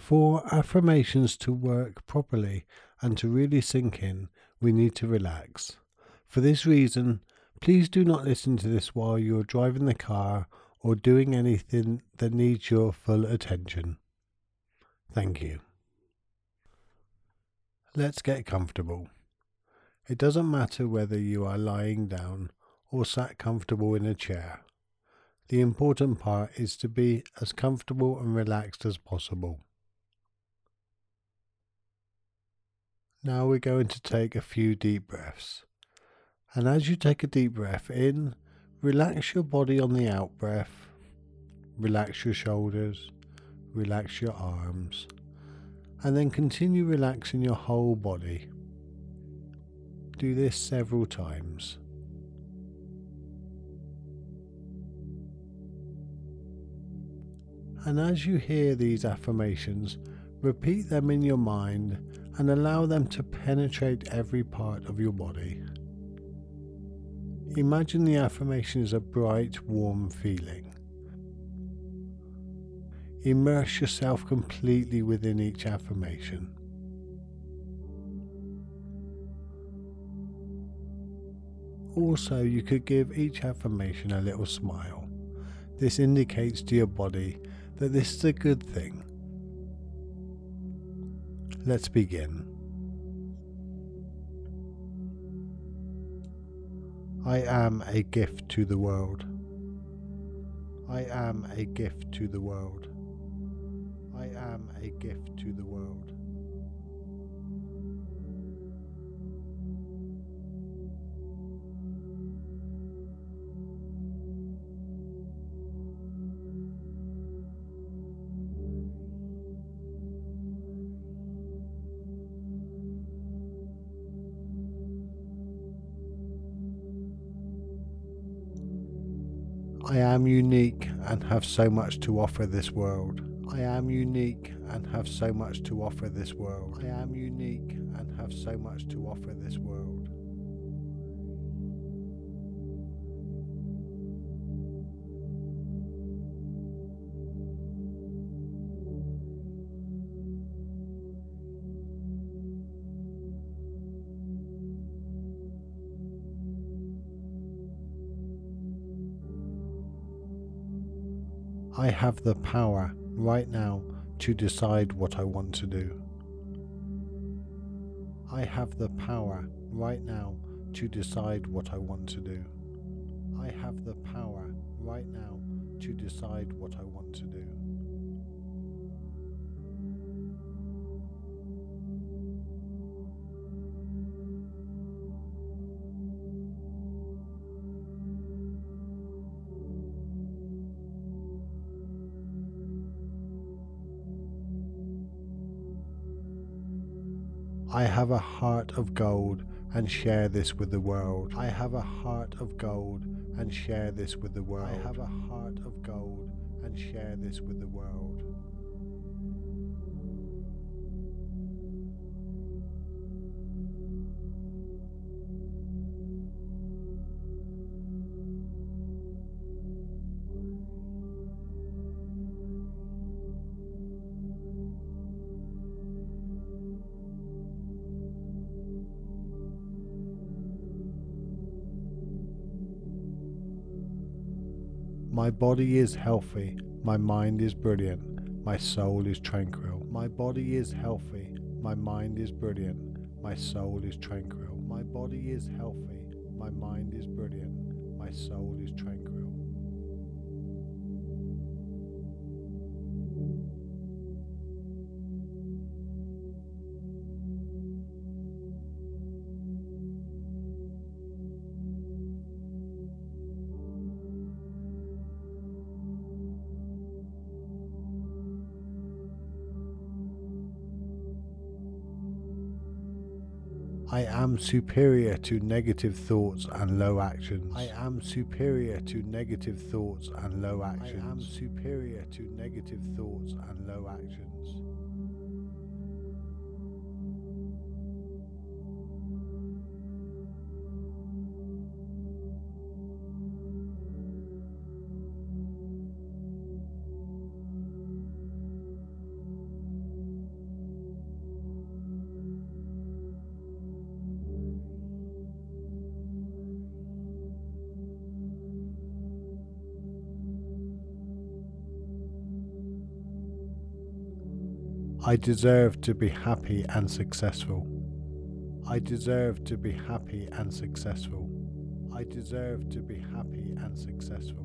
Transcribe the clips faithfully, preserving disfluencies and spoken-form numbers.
For affirmations to work properly and to really sink in, we need to relax. For this reason, please do not listen to this while you're driving the car or doing anything that needs your full attention. Thank you. Let's get comfortable. It doesn't matter whether you are lying down or sat comfortable in a chair. The important part is to be as comfortable and relaxed as possible. Now we're going to take a few deep breaths. And as you take a deep breath in, relax your body on the out breath. Relax your shoulders, relax your arms, and then continue relaxing your whole body. Do this several times. And as you hear these affirmations, repeat them in your mind and allow them to penetrate every part of your body. Imagine the affirmation is a bright, warm feeling. Immerse yourself completely within each affirmation. Also, you could give each affirmation a little smile. This indicates to your body that this is a good thing. Let's begin. I am a gift to the world. I am a gift to the world. I am a gift to the world. I am unique and have so much to offer this world. I am unique and have so much to offer this world. I am unique and have so much to offer this world. I have the power right now to decide what I want to do. I have the power right now to decide what I want to do. I have the power right now to decide what I want to do. I have a heart of gold and share this with the world. I have a heart of gold and share this with the world. I have a heart of gold and share this with the world. My body is healthy, my mind is brilliant, my soul is tranquil. My body is healthy, my mind is brilliant, my soul is tranquil. My body is healthy, my mind is brilliant, my soul is tranquil. I am superior to negative thoughts and low actions. I am superior to negative thoughts and low actions. I am superior to negative thoughts and low actions. I deserve to be happy and successful. I deserve to be happy and successful. I deserve to be happy and successful.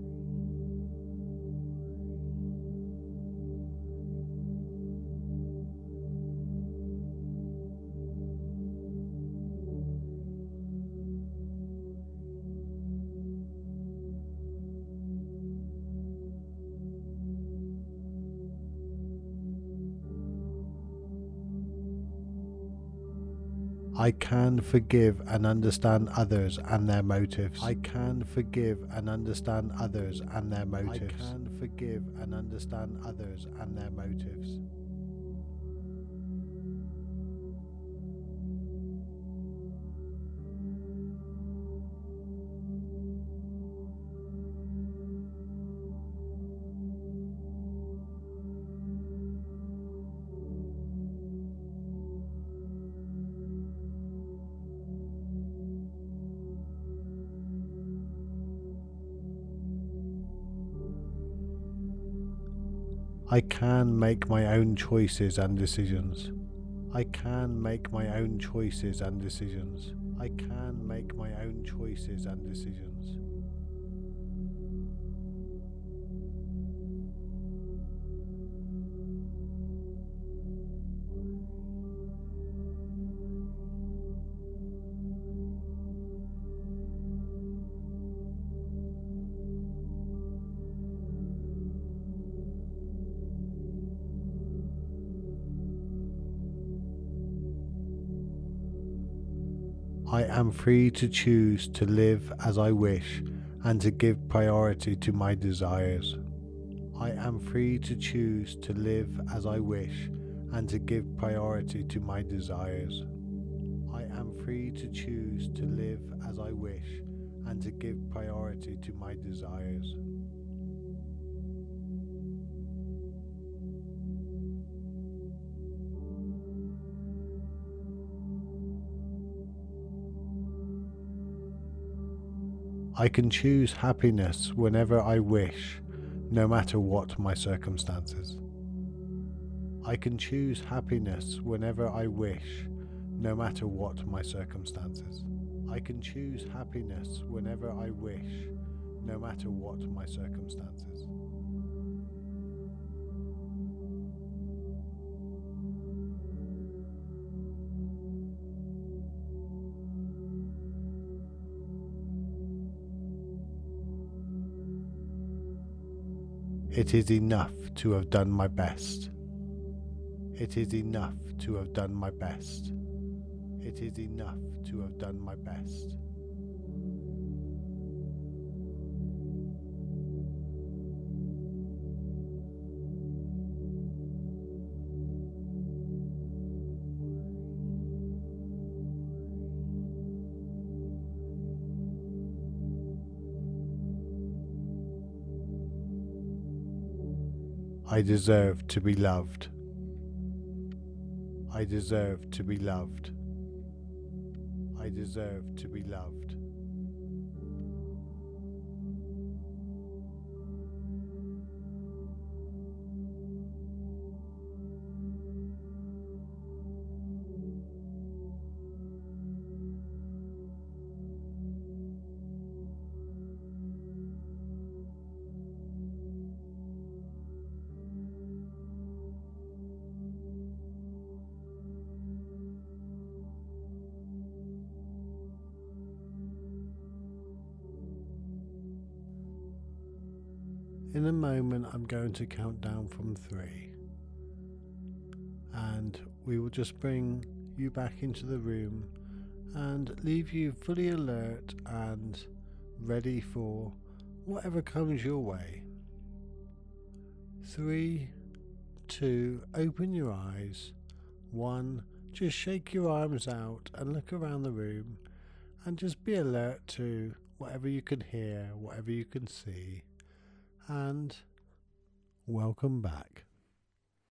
I can forgive and understand others and their motives. I can forgive and understand others and their motives. I can forgive and understand others and their motives. I can make my own choices and decisions. I can make my own choices and decisions. I can make my own choices and decisions. I am free to choose to live as I wish and to give priority to my desires. I am free to choose to live as I wish and to give priority to my desires. I am free to choose to live as I wish and to give priority to my desires. I can choose happiness whenever I wish, no matter what my circumstances. I can choose happiness whenever I wish, no matter what my circumstances. I can choose happiness whenever I wish, no matter what my circumstances. It is enough to have done my best. It is enough to have done my best. It is enough to have done my best. I deserve to be loved. I deserve to be loved. I deserve to be loved. In a moment, I'm going to count down from three, and we will just bring you back into the room and leave you fully alert and ready for whatever comes your way. Three, two, open your eyes. One, just shake your arms out and look around the room and just be alert to whatever you can hear, whatever you can see. And welcome back.